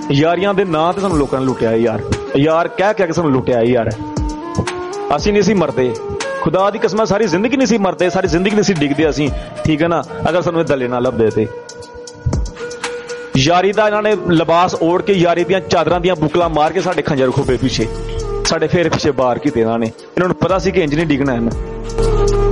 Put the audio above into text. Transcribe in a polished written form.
ਯਾਰੀਆਂ ਦੇ ਨਾਂ ਤੇ ਸਾਨੂੰ ਲੋਕਾਂ ਨੇ ਲੁੱਟਿਆ ਯਾਰ, ਯਾਰ ਕਹਿ ਕੇ ਸਾਨੂੰ ਲੁੱਟਿਆ ਯਾਰ। ਅਸੀਂ ਨਹੀਂ ਸੀ ਮਰਦੇ, ਖੁਦਾ ਦੀ ਕਸਮ ਸਾਰੀ ਜ਼ਿੰਦਗੀ ਨਹੀਂ ਸੀ ਮਰਦੇ, ਸਾਰੀ ਜ਼ਿੰਦਗੀ ਨਹੀਂ ਸੀ ਡਿੱਗਦੇ ਅਸੀਂ, ਠੀਕ ਹੈ ਨਾ, ਅਗਰ ਸਾਨੂੰ ਇਹ ਦਲੇ ਨਾ ਲੱਭਦੇ ਤੇ। ਯਾਰੀ ਦਾ ਇਹਨਾਂ ਨੇ ਲਿਬਾਸ ਓੜ ਕੇ, ਯਾਰੀ ਦੀਆਂ ਚਾਦਰਾਂ ਦੀਆਂ ਬੁਕਲਾਂ ਮਾਰ ਕੇ ਸਾਡੇ ਖੰਜਰ ਖੋਪੇ ਪਿੱਛੇ, ਸਾਡੇ ਫੇਰ ਪਿੱਛੇ ਬਾਹਰ ਕੀਤੇ ਇਹਨਾਂ ਨੇ। ਇਹਨਾਂ ਨੂੰ ਪਤਾ ਸੀ ਕਿ ਇੰਜ ਨਹੀਂ ਡਿੱਗਣਾ ਇਹਨਾਂ।